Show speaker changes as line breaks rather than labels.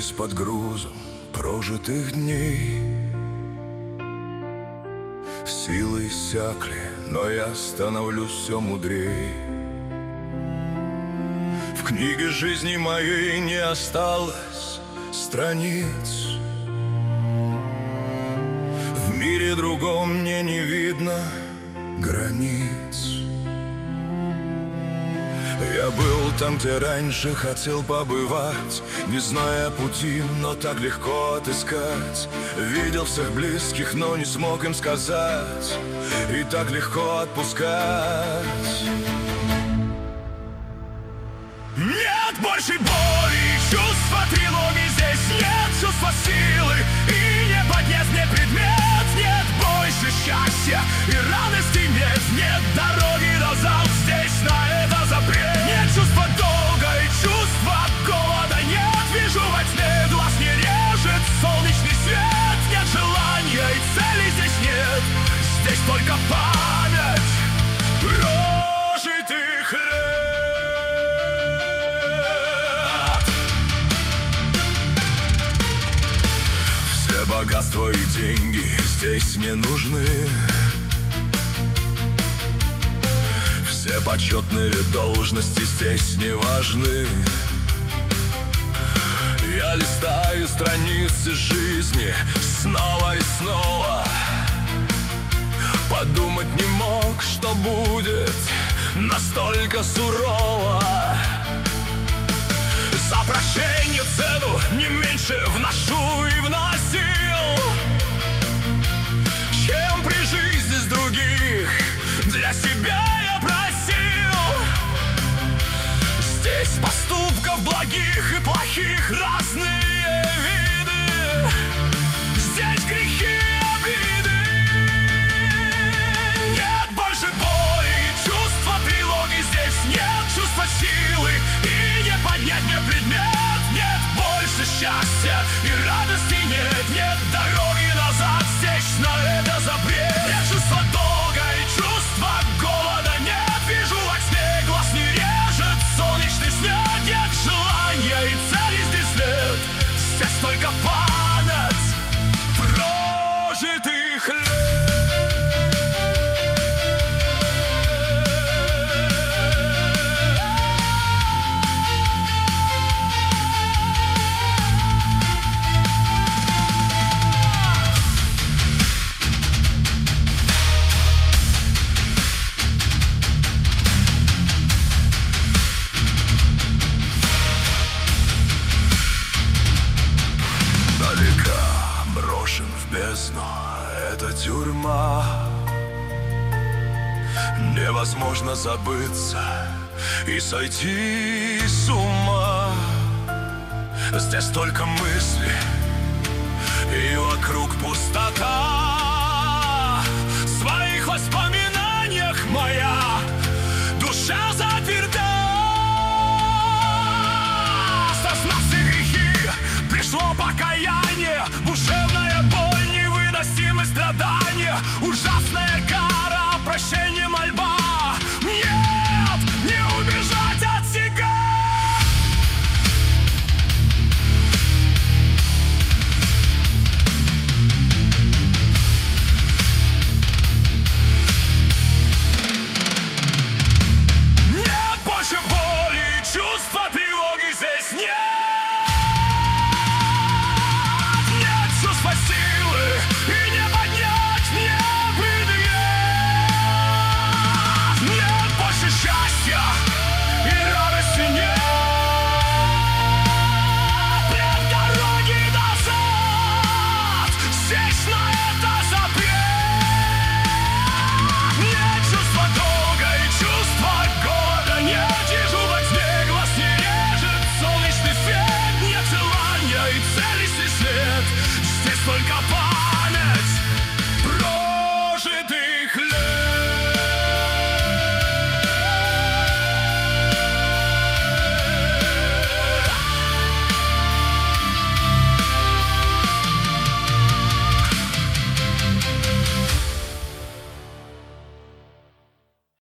жизнь под грузом прожитых дней. Силы иссякли, но я становлюсь все мудрей. В книге жизни моей не осталось страниц. В мире другом мне не видно границ. Я был там, где раньше хотел побывать, не зная пути, но так легко отыскать. Видел всех близких, но не смог им сказать, и так легко отпускать. Нет больше боли, чувства тревоги здесь нет, чувства силы и не подъезд, не предмет. Нет больше счастья и радости нет, нет дороги назад, здесь на это запрет. Нет чувства долга и чувства голода нет, вижу во тьме, глаз не режет солнечный свет. Нет желания и цели здесь нет, здесь только память прожитых лет. Все богатства и деньги здесь не нужны. Все почетные должности здесь не важны. Я листаю страницы жизни снова и снова. Подумать не мог, что будет настолько сурово. За прощение цену не меньше вношу и вносил, чем при жизни с других для себя я просил. Здесь поступков благих и плохих разные виды. Здесь грехи и обиды. Нет больше боли и чувства тревоги здесь нет, чувства силы и не поднять мне предмет. Нет больше счастья и радости нет, нет дороги назад, здесь на это запрет. Нет чувства долга и чувства голода нет, вижу во тьме, глаз не режет солнечный свет. Нет желания и цели здесь нет, здесь только память прожитых лет. Брошен в бездну, это тюрьма. Невозможно забыться и сойти с ума. Здесь только мысли и вокруг пустота. В своих воспоминаниях моя душа заперта. Сосна все грехи, пришло покаяние, душевная боль, невыносимые страдания, ужасная кара, прощение, мольба. Нет, не убежать от себя. Нет больше боли и чувства тревоги здесь нет. Силы и не поднять мне предмет. Нет больше счастья и радости нет. Нет дороги назад, здесь на это запрет. Нет чувства долга и чувства голода нет, вижу во тьме, глаз не режет солнечный свет. Нет желания и цели здесь нет, здесь только память